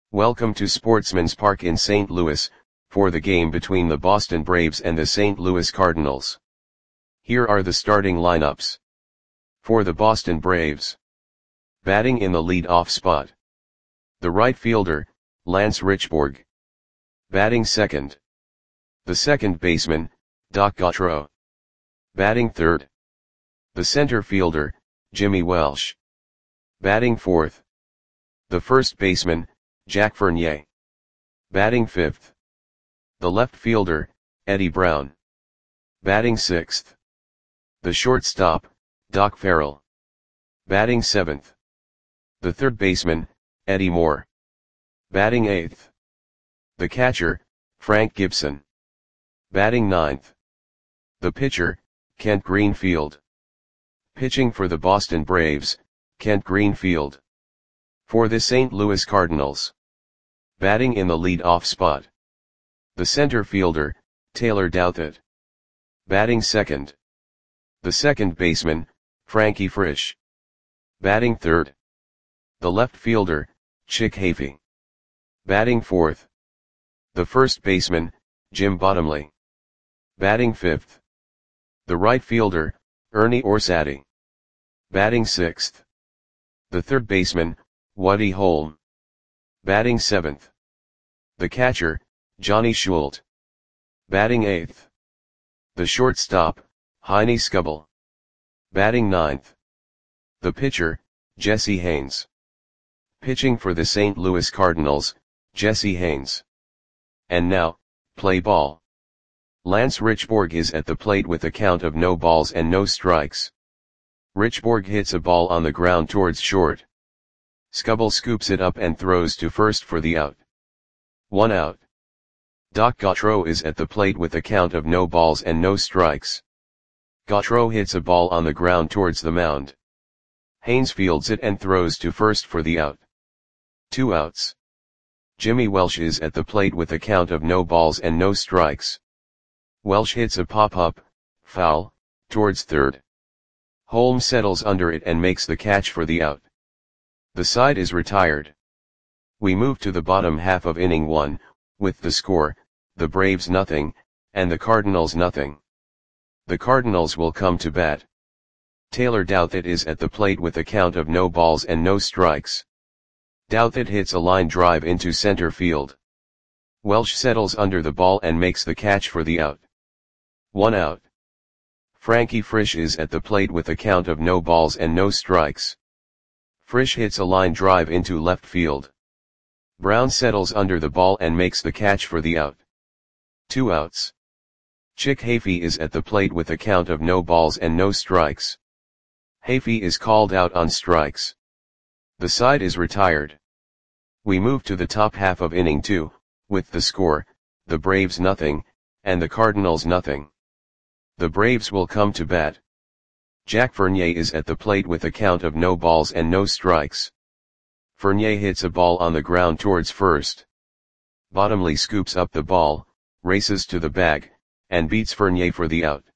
Welcome to Sportsman's Park in St. Louis, for the game between the Boston Braves and the St. Louis Cardinals. Here are the starting lineups. For the Boston Braves. Batting in the lead-off spot. The right fielder, Lance Richburg. Batting second. The second baseman, Doc Gautreaux. Batting third. The center fielder, Jimmy Welsh. Batting fourth. The first baseman, Jack Fournier. Batting fifth. The left fielder, Eddie Brown. Batting sixth. The shortstop, Doc Farrell. Batting seventh. The third baseman, Eddie Moore. Batting eighth. The catcher, Frank Gibson. Batting ninth. The pitcher, Kent Greenfield. Pitching for the Boston Braves, Kent Greenfield. For the St. Louis Cardinals. Batting in the lead-off spot. The center fielder, Taylor Douthit. Batting second. The second baseman, Frankie Frisch. Batting third. The left fielder, Chick Hafey. Batting fourth. The first baseman, Jim Bottomley. Batting fifth. The right fielder, Ernie Orsatti. Batting sixth. The third baseman, Woody Holm. Batting seventh. The catcher, Johnny Schult. Batting eighth. The shortstop, Heine Skubal. Batting ninth. The pitcher, Jesse Haynes. Pitching for the St. Louis Cardinals, Jesse Haynes. And now, play ball. Lance Richburg is at the plate with a count of no balls and no strikes. Richburg hits a ball on the ground towards short. Skubal scoops it up and throws to first for the out. 1 out. Doc Gautreaux is at the plate with a count of no balls and no strikes. Gautreaux hits a ball on the ground towards the mound. Haynes fields it and throws to first for the out. 2 outs. Jimmy Welsh is at the plate with a count of no balls and no strikes. Welsh hits a pop-up, foul, towards third. Holm settles under it and makes the catch for the out. The side is retired. We move to the bottom half of inning 1, with the score, the Braves nothing, and the Cardinals nothing. The Cardinals will come to bat. Taylor Douthit is at the plate with a count of no balls and no strikes. Douthit hits a line drive into center field. Welsh settles under the ball and makes the catch for the out. 1 out. Frankie Frisch is at the plate with a count of no balls and no strikes. Frisch hits a line drive into left field. Brown settles under the ball and makes the catch for the out. 2 outs. Chick Hafey is at the plate with a count of no balls and no strikes. Hafey is called out on strikes. The side is retired. We move to the top half of inning 2, with the score, the Braves nothing, and the Cardinals nothing. The Braves will come to bat. Jack Fournier is at the plate with a count of no balls and no strikes. Fournier hits a ball on the ground towards first. Bottomley scoops up the ball, races to the bag, and beats Fournier for the out.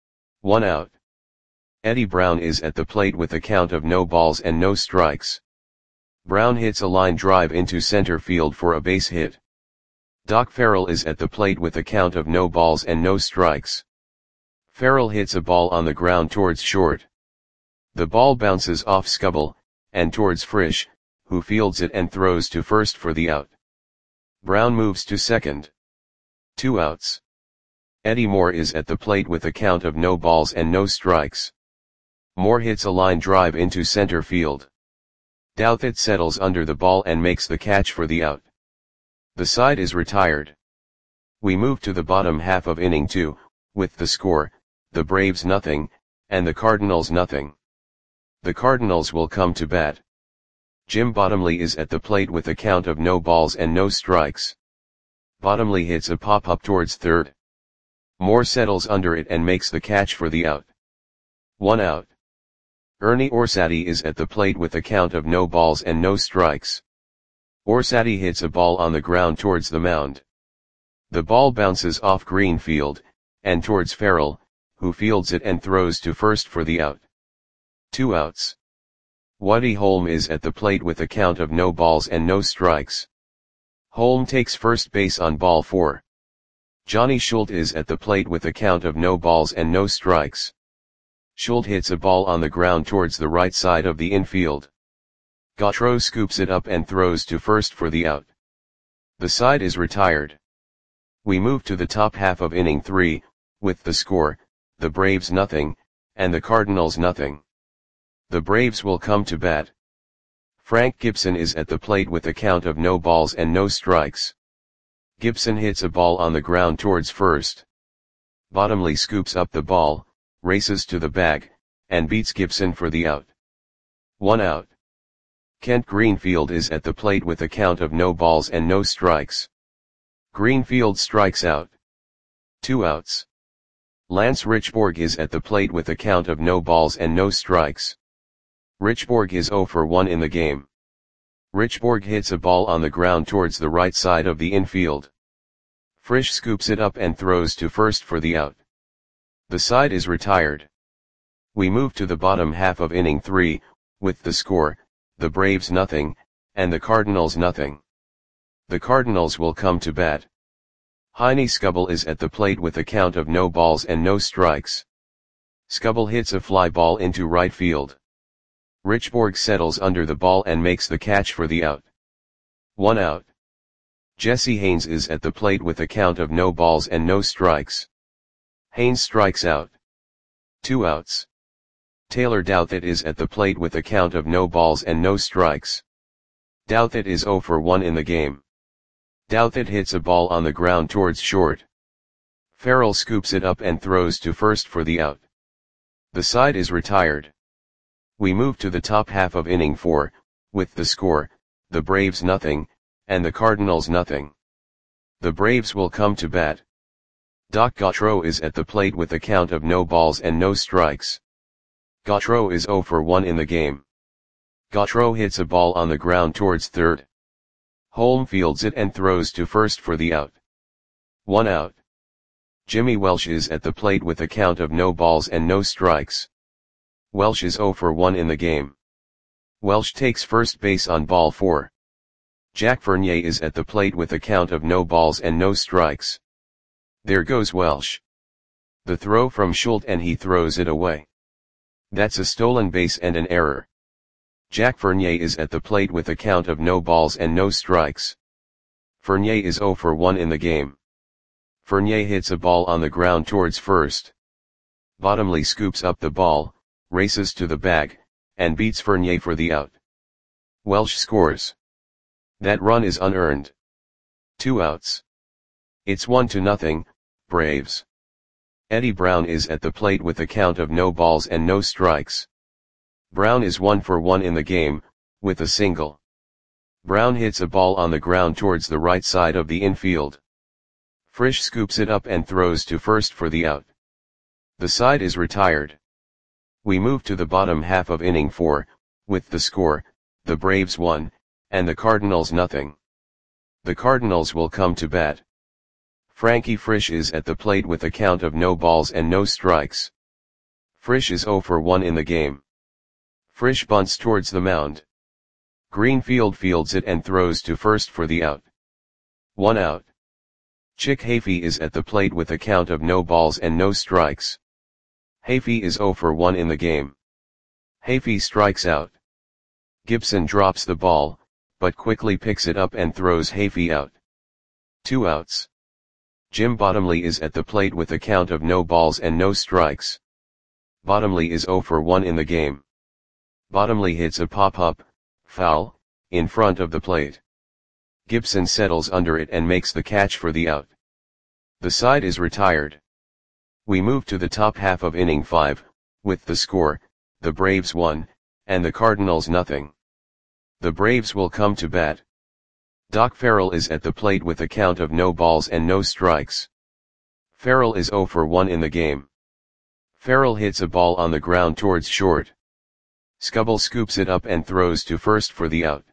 1 out. Eddie Brown is at the plate with a count of no balls and no strikes. Brown hits a line drive into center field for a base hit. Doc Farrell is at the plate with a count of no balls and no strikes. Farrell hits a ball on the ground towards short. The ball bounces off Skubal, and towards Frisch, who fields it and throws to first for the out. Brown moves to second. 2 outs. Eddie Moore is at the plate with a count of no balls and no strikes. Moore hits a line drive into center field. Douthit settles under the ball and makes the catch for the out. The side is retired. We move to the bottom half of inning 2, with the score, the Braves nothing, and the Cardinals nothing. The Cardinals will come to bat. Jim Bottomley is at the plate with a count of no balls and no strikes. Bottomley hits a pop-up towards third. Moore settles under it and makes the catch for the out. 1 out. Ernie Orsatti is at the plate with a count of no balls and no strikes. Orsatti hits a ball on the ground towards the mound. The ball bounces off Greenfield, and towards Farrell, who fields it and throws to first for the out. 2 outs. Woody Holm is at the plate with a count of no balls and no strikes. Holm takes first base on ball 4. Johnny Schult is at the plate with a count of no balls and no strikes. Schult hits a ball on the ground towards the right side of the infield. Gautreau scoops it up and throws to first for the out. The side is retired. We move to the top half of inning 3, with the score, the Braves nothing, and the Cardinals nothing. The Braves will come to bat. Frank Gibson is at the plate with a count of no balls and no strikes. Gibson hits a ball on the ground towards first. Bottomley scoops up the ball, races to the bag, and beats Gibson for the out. 1 out. Kent Greenfield is at the plate with a count of no balls and no strikes. Greenfield strikes out. 2 outs. Lance Richborg is at the plate with a count of no balls and no strikes. Richborg is 0 for 1 in the game. Richborg hits a ball on the ground towards the right side of the infield. Frisch scoops it up and throws to first for the out. The side is retired. We move to the bottom half of inning 3, with the score, the Braves nothing, and the Cardinals nothing. The Cardinals will come to bat. Heine Skubal is at the plate with a count of no balls and no strikes. Skubal hits a fly ball into right field. Richborg settles under the ball and makes the catch for the out. 1 out. Jesse Haynes is at the plate with a count of no balls and no strikes. Haynes strikes out. 2 outs. Taylor Douthit is at the plate with a count of no balls and no strikes. Douthit is 0 for 1 in the game. Douthit hits a ball on the ground towards short. Farrell scoops it up and throws to first for the out. The side is retired. We move to the top half of inning 4, with the score, the Braves nothing, and the Cardinals nothing. The Braves will come to bat. Doc Gautreau is at the plate with a count of no balls and no strikes. Gautreau is 0 for 1 in the game. Gautreau hits a ball on the ground towards third. Holm fields it and throws to first for the out. 1 out. Jimmy Welsh is at the plate with a count of no balls and no strikes. Welsh is 0 for 1 in the game. Welsh takes first base on ball 4. Jack Fournier is at the plate with a count of no balls and no strikes. There goes Welsh. The throw from Schult and he throws it away. That's a stolen base and an error. Jack Fournier is at the plate with a count of no balls and no strikes. Fournier is 0 for 1 in the game. Fournier hits a ball on the ground towards first. Bottomley scoops up the ball, races to the bag, and beats Fournier for the out. Welsh scores. That run is unearned. 2 outs. It's 1-0, Braves. Eddie Brown is at the plate with a count of no balls and no strikes. Brown is 1 for 1 in the game, with a single. Brown hits a ball on the ground towards the right side of the infield. Frisch scoops it up and throws to first for the out. The side is retired. We move to the bottom half of inning 4, with the score, the Braves 1, and the Cardinals nothing. The Cardinals will come to bat. Frankie Frisch is at the plate with a count of no balls and no strikes. Frisch is 0 for 1 in the game. Frisch bunts towards the mound. Greenfield fields it and throws to first for the out. 1 out. Chick Hafey is at the plate with a count of no balls and no strikes. Hafey is 0 for 1 in the game. Hafey strikes out. Gibson drops the ball, but quickly picks it up and throws Hafey out. 2 outs. Jim Bottomley is at the plate with a count of no balls and no strikes. Bottomley is 0 for 1 in the game. Bottomley hits a pop-up, foul, in front of the plate. Gibson settles under it and makes the catch for the out. The side is retired. We move to the top half of inning 5, with the score, the Braves 1, and the Cardinals nothing. The Braves will come to bat. Doc Farrell is at the plate with a count of no balls and no strikes. Farrell is 0 for 1 in the game. Farrell hits a ball on the ground towards short. Skubal scoops it up and throws to first for the out.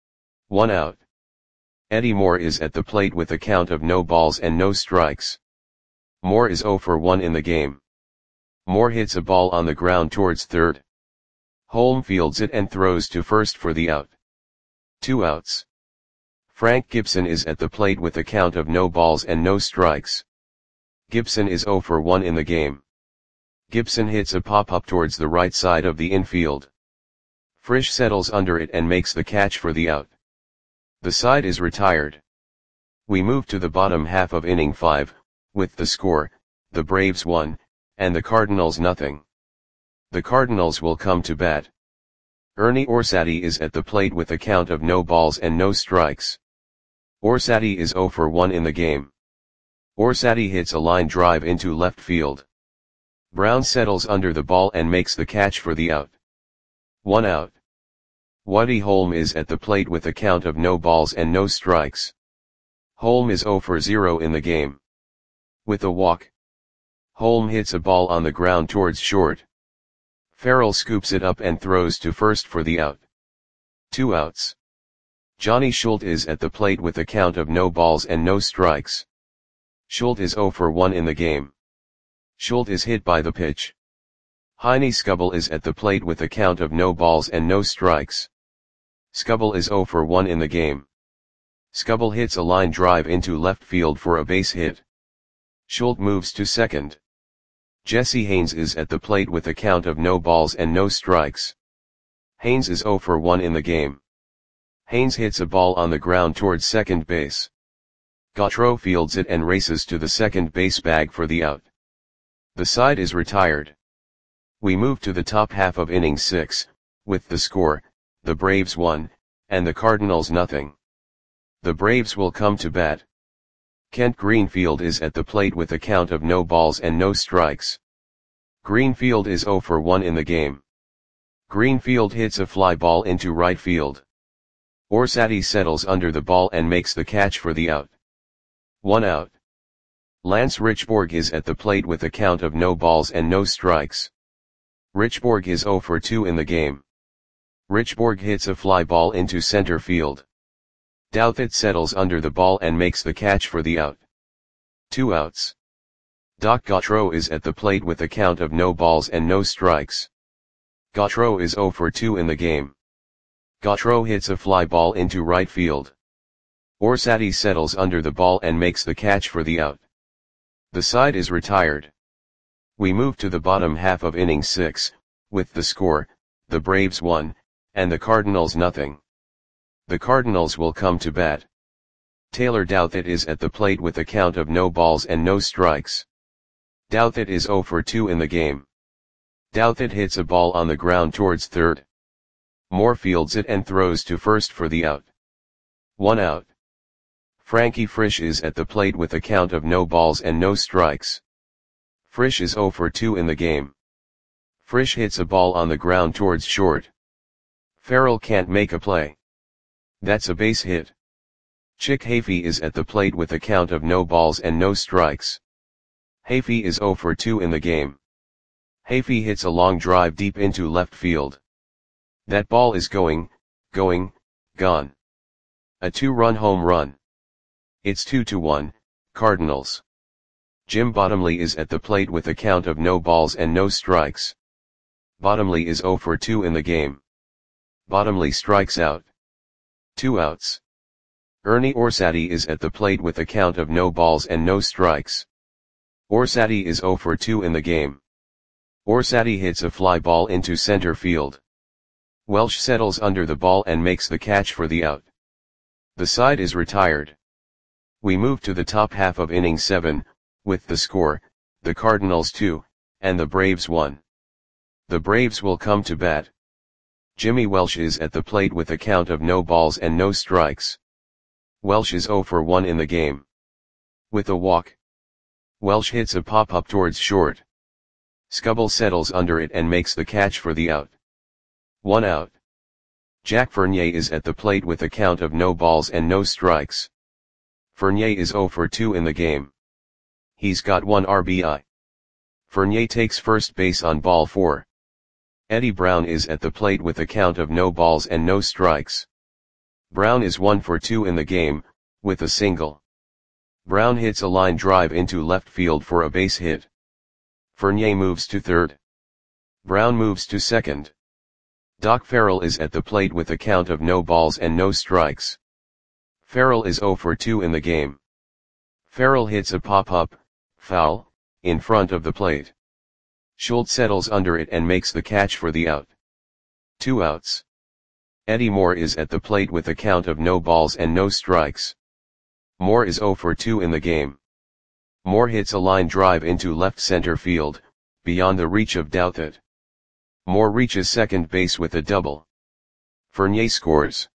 1 out. Eddie Moore is at the plate with a count of no balls and no strikes. Moore is 0 for 1 in the game. Moore hits a ball on the ground towards third. Holm fields it and throws to first for the out. 2 outs. Frank Gibson is at the plate with a count of no balls and no strikes. Gibson is 0 for 1 in the game. Gibson hits a pop-up towards the right side of the infield. Frisch settles under it and makes the catch for the out. The side is retired. We move to the bottom half of inning 5, with the score, the Braves 1, and the Cardinals nothing. The Cardinals will come to bat. Ernie Orsatti is at the plate with a count of no balls and no strikes. Orsatti is 0 for 1 in the game. Orsatti hits a line drive into left field. Brown settles under the ball and makes the catch for the out. 1 out. Woody Holm is at the plate with a count of no balls and no strikes. Holm is 0 for 0 in the game. With a walk, Holm hits a ball on the ground towards short. Farrell scoops it up and throws to first for the out. 2 outs. Johnny Schulte is at the plate with a count of no balls and no strikes. Schulte is 0 for 1 in the game. Schulte is hit by the pitch. Heine Skubal is at the plate with a count of no balls and no strikes. Skubal is 0 for 1 in the game. Skubal hits a line drive into left field for a base hit. Schulte moves to second. Jesse Haynes is at the plate with a count of no balls and no strikes. Haynes is 0 for 1 in the game. Haynes hits a ball on the ground towards second base. Gautreau fields it and races to the second base bag for the out. The side is retired. We move to the top half of inning 6, with the score, the Braves 1, and the Cardinals nothing. The Braves will come to bat. Kent Greenfield is at the plate with a count of no balls and no strikes. Greenfield is 0 for 1 in the game. Greenfield hits a fly ball into right field. Orsatti settles under the ball and makes the catch for the out. 1 out. Lance Richborg is at the plate with a count of no balls and no strikes. Richborg is 0 for 2 in the game. Richborg hits a fly ball into center field. Douthit settles under the ball and makes the catch for the out. 2 outs. Doc Gautreau is at the plate with a count of no balls and no strikes. Gautreau is 0 for 2 in the game. Gautreau hits a fly ball into right field. Orsatti settles under the ball and makes the catch for the out. The side is retired. We move to the bottom half of inning 6, with the score, the Braves 1, and the Cardinals nothing. The Cardinals will come to bat. Taylor Douthit is at the plate with a count of no balls and no strikes. Douthit is 0 for 2 in the game. Douthit hits a ball on the ground towards third. Moore fields it and throws to first for the out. 1 out. Frankie Frisch is at the plate with a count of no balls and no strikes. Frisch is 0 for 2 in the game. Frisch hits a ball on the ground towards short. Farrell can't make a play. That's a base hit. Chick Hafey is at the plate with a count of no balls and no strikes. Hafey is 0 for 2 in the game. Hafey hits a long drive deep into left field. That ball is gone. A 2-run home run. It's 2-1, Cardinals. Jim Bottomley is at the plate with a count of no balls and no strikes. Bottomley is 0 for 2 in the game. Bottomley strikes out. 2 outs. Ernie Orsatti is at the plate with a count of no balls and no strikes. Orsatti is 0 for 2 in the game. Orsatti hits a fly ball into center field. Welsh settles under the ball and makes the catch for the out. The side is retired. We move to the top half of inning 7, with the score, the Cardinals 2, and the Braves 1. The Braves will come to bat. Jimmy Welsh is at the plate with a count of no balls and no strikes. Welsh is 0 for 1 in the game. With a walk, Welsh hits a pop-up towards short. Skubal settles under it and makes the catch for the out. 1 out. Jack Fournier is at the plate with a count of no balls and no strikes. Fournier is 0 for 2 in the game. He's got 1 RBI. Fournier takes first base on ball 4. Eddie Brown is at the plate with a count of no balls and no strikes. Brown is 1 for 2 in the game, with a single. Brown hits a line drive into left field for a base hit. Fournier moves to third. Brown moves to second. Doc Farrell is at the plate with a count of no balls and no strikes. Farrell is 0 for 2 in the game. Farrell hits a pop-up, foul, in front of the plate. Schultz settles under it and makes the catch for the out. 2 outs. Eddie Moore is at the plate with a count of no balls and no strikes. Moore is 0 for 2 in the game. Moore hits a line drive into left center field, beyond the reach of Douthit. Moore reaches second base with a double. Fournier scores.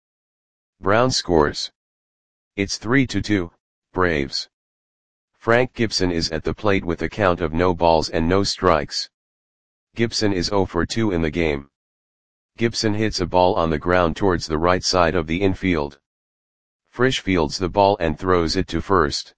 Brown scores. It's 3-2, Braves. Frank Gibson is at the plate with a count of no balls and no strikes. Gibson is 0 for 2 in the game. Gibson hits a ball on the ground towards the right side of the infield. Frisch fields the ball and throws it to first.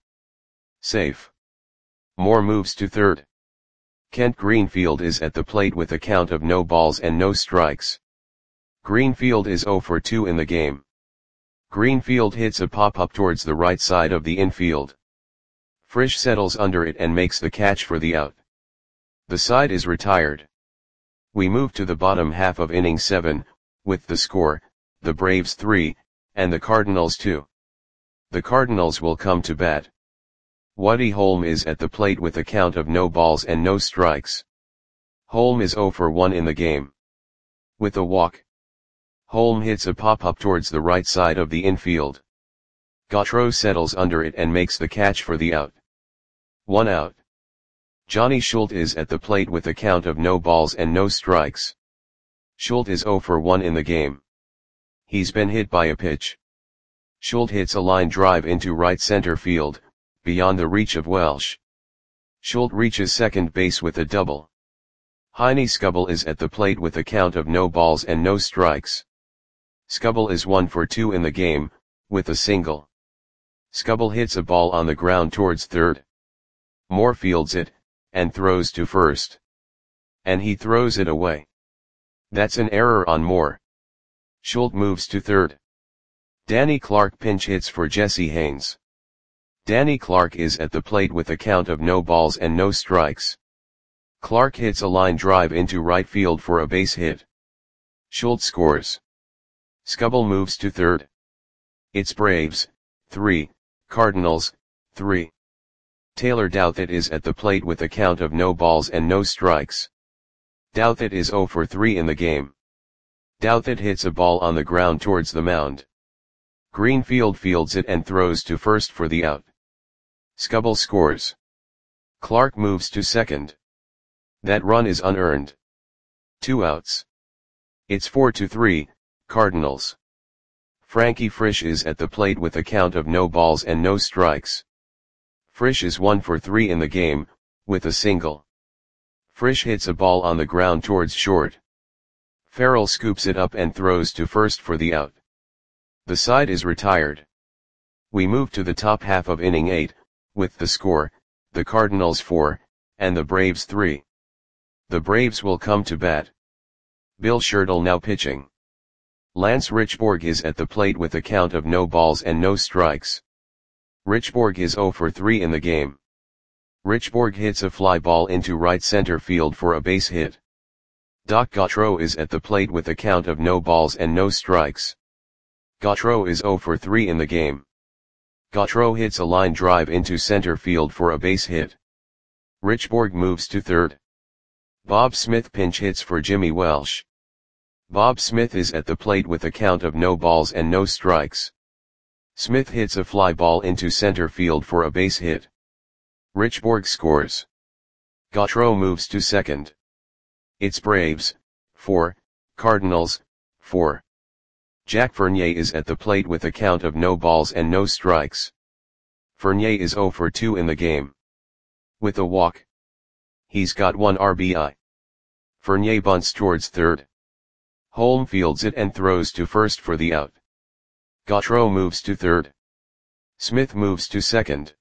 Safe. Moore moves to third. Kent Greenfield is at the plate with a count of no balls and no strikes. Greenfield is 0 for 2 in the game. Greenfield hits a pop-up towards the right side of the infield. Frisch settles under it and makes the catch for the out. The side is retired. We move to the bottom half of inning 7, with the score, the Braves 3, and the Cardinals 2. The Cardinals will come to bat. Woody Holm is at the plate with a count of no balls and no strikes. Holm is 0 for 1 in the game. With a walk, Holm hits a pop-up towards the right side of the infield. Gautreau settles under it and makes the catch for the out. 1 out. Johnny Schultz is at the plate with a count of no balls and no strikes. Schultz is 0 for 1 in the game. He's been hit by a pitch. Schultz hits a line drive into right center field, beyond the reach of Welsh. Schultz reaches second base with a double. Heine Skubal is at the plate with a count of no balls and no strikes. Skubal is 1 for 2 in the game, with a single. Skubal hits a ball on the ground towards third. Moore fields it, and throws to first. And he throws it away. That's an error on Moore. Schultz moves to third. Danny Clark pinch hits for Jesse Haynes. Danny Clark is at the plate with a count of no balls and no strikes. Clark hits a line drive into right field for a base hit. Schultz scores. Skubal moves to third. It's Braves, 3, Cardinals, 3. Taylor Douthit is at the plate with a count of no balls and no strikes. Douthit is 0 for 3 in the game. Douthit hits a ball on the ground towards the mound. Greenfield fields it and throws to first for the out. Skubal scores. Clark moves to second. That run is unearned. 2 outs. It's 4-3, Cardinals. Frankie Frisch is at the plate with a count of no balls and no strikes. Frisch is 1 for 3 in the game, with a single. Frisch hits a ball on the ground towards short. Farrell scoops it up and throws to first for the out. The side is retired. We move to the top half of inning 8, with the score, the Cardinals 4, and the Braves 3. The Braves will come to bat. Bill Schertle now pitching. Lance Richborg is at the plate with a count of no balls and no strikes. Richborg is 0 for 3 in the game. Richborg hits a fly ball into right center field for a base hit. Doc Gautreau is at the plate with a count of no balls and no strikes. Gautreau is 0 for 3 in the game. Gautreau hits a line drive into center field for a base hit. Richborg moves to third. Bob Smith pinch hits for Jimmy Welsh. Bob Smith is at the plate with a count of no balls and no strikes. Smith hits a fly ball into center field for a base hit. Richborg scores. Gautreau moves to second. It's Braves, 4, Cardinals, 4. Jack Fournier is at the plate with a count of no balls and no strikes. Fournier is 0 for 2 in the game. With a walk. He's got 1 RBI. Fournier bunts towards third. Holm fields it and throws to first for the out. Gautreau moves to third. Smith moves to second.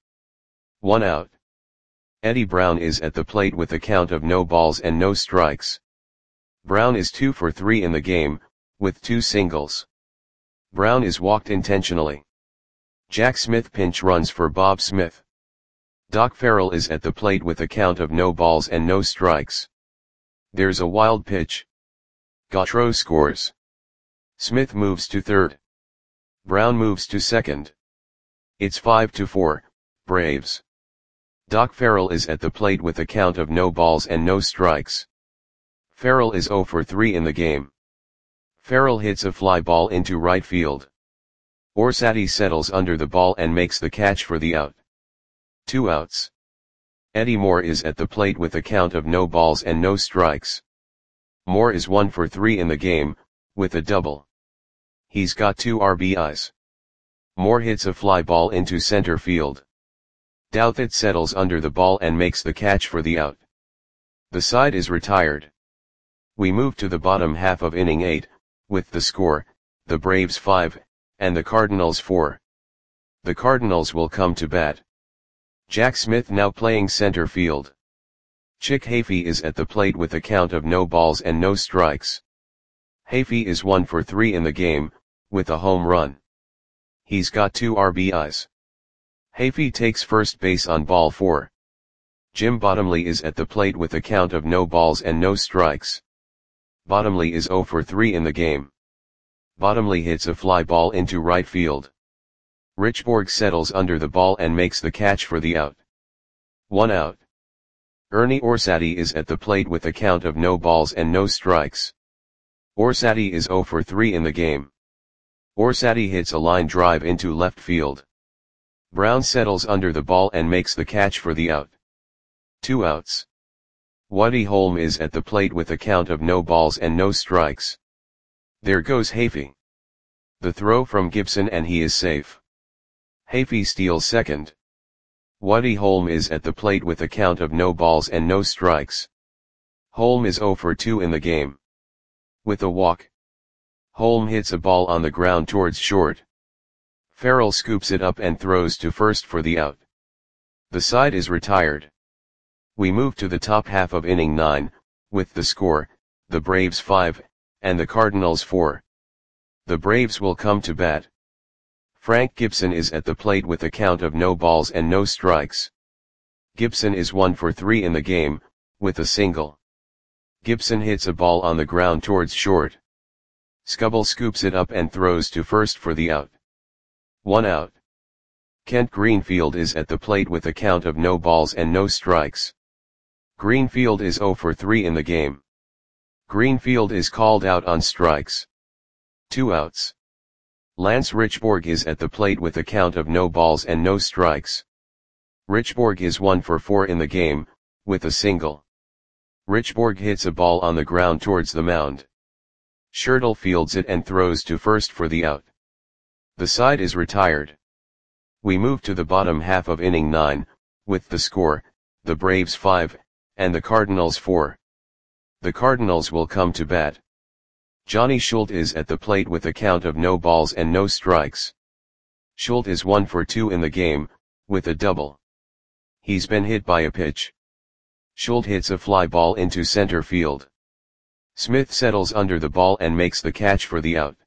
1 out. Eddie Brown is at the plate with a count of no balls and no strikes. Brown is 2 for 3 in the game, with 2 singles. Brown is walked intentionally. Jack Smith pinch runs for Bob Smith. Doc Farrell is at the plate with a count of no balls and no strikes. There's a wild pitch. Gautreau scores. Smith moves to third. Brown moves to second. It's 5-4, Braves. Doc Farrell is at the plate with a count of no balls and no strikes. Farrell is 0 for 3 in the game. Farrell hits a fly ball into right field. Orsatti settles under the ball and makes the catch for the out. 2 outs. Eddie Moore is at the plate with a count of no balls and no strikes. Moore is 1 for 3 in the game, with a double. He's got 2 RBIs. Moore hits a fly ball into center field. Douthit settles under the ball and makes the catch for the out. The side is retired. We move to the bottom half of inning 8, with the score, the Braves 5, and the Cardinals 4. The Cardinals will come to bat. Jack Smith now playing center field. Chick Hafey is at the plate with a count of no balls and no strikes. Hafey is 1 for 3 in the game, with a home run. He's got 2 RBIs. Hafey takes first base on ball 4. Jim Bottomley is at the plate with a count of no balls and no strikes. Bottomley is 0 for 3 in the game. Bottomley hits a fly ball into right field. Richborg settles under the ball and makes the catch for the out. 1 out. Ernie Orsatti is at the plate with a count of no balls and no strikes. Orsatti is 0 for 3 in the game. Orsatti hits a line drive into left field. Brown settles under the ball and makes the catch for the out. 2 outs. Woody Holm is at the plate with a count of no balls and no strikes. There goes Hafey. The throw from Gibson and he is safe. Hafey steals second. Woody Holm is at the plate with a count of no balls and no strikes. Holm is 0 for 2 in the game. With a walk. Holm hits a ball on the ground towards short. Farrell scoops it up and throws to first for the out. The side is retired. We move to the top half of inning 9, with the score, the Braves 5, and the Cardinals 4. The Braves will come to bat. Frank Gibson is at the plate with a count of no balls and no strikes. Gibson is 1 for 3 in the game, with a single. Gibson hits a ball on the ground towards short. Scubble scoops it up and throws to first for the out. 1 out. Kent Greenfield is at the plate with a count of no balls and no strikes. Greenfield is 0 for 3 in the game. Greenfield is called out on strikes. 2 outs. Lance Richborg is at the plate with a count of no balls and no strikes. Richborg is 1 for 4 in the game, with a single. Richborg hits a ball on the ground towards the mound. Schertle fields it and throws to first for the out. The side is retired. We move to the bottom half of inning 9, with the score, the Braves 5, and the Cardinals 4. The Cardinals will come to bat. Johnny Schultz is at the plate with a count of no balls and no strikes. Schultz is 1 for 2 in the game, with a double. He's been hit by a pitch. Schultz hits a fly ball into center field. Smith settles under the ball and makes the catch for the out.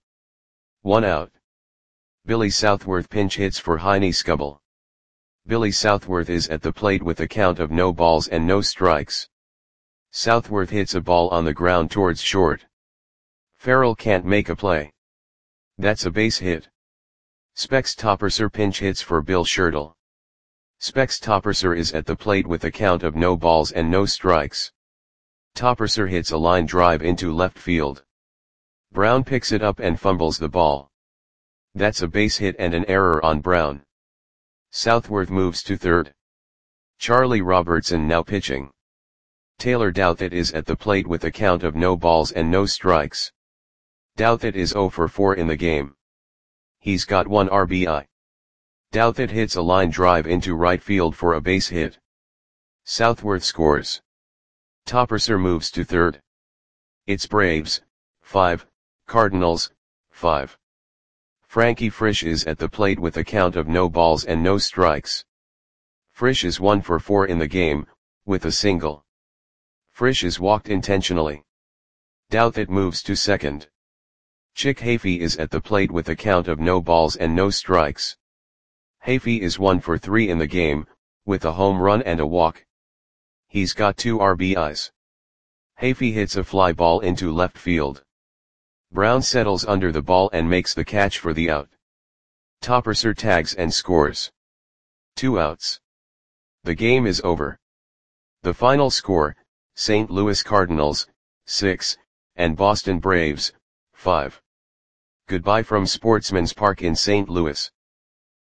1 out. Billy Southworth pinch hits for Heine Scubble. Billy Southworth is at the plate with a count of no balls and no strikes. Southworth hits a ball on the ground towards short. Farrell can't make a play. That's a base hit. Specs Topperser pinch hits for Bill Schertle. Specs Topperser is at the plate with a count of no balls and no strikes. Topperser hits a line drive into left field. Brown picks it up and fumbles the ball. That's a base hit and an error on Brown. Southworth moves to third. Charlie Robertson now pitching. Taylor Douthit is at the plate with a count of no balls and no strikes. Douthit is 0 for 4 in the game. He's got 1 RBI. Douthit hits a line drive into right field for a base hit. Southworth scores. Topperser moves to third. It's Braves, 5, Cardinals, 5. Frankie Frisch is at the plate with a count of no balls and no strikes. Frisch is 1 for 4 in the game, with a single. Frisch is walked intentionally. Douthit moves to second. Chick Hafey is at the plate with a count of no balls and no strikes. Hafey is 1 for 3 in the game, with a home run and a walk. He's got 2 RBIs. Hafey hits a fly ball into left field. Brown settles under the ball and makes the catch for the out. Topperser tags and scores. 2 outs. The game is over. The final score, St. Louis Cardinals, 6, and Boston Braves, 5. Goodbye from Sportsman's Park in St. Louis.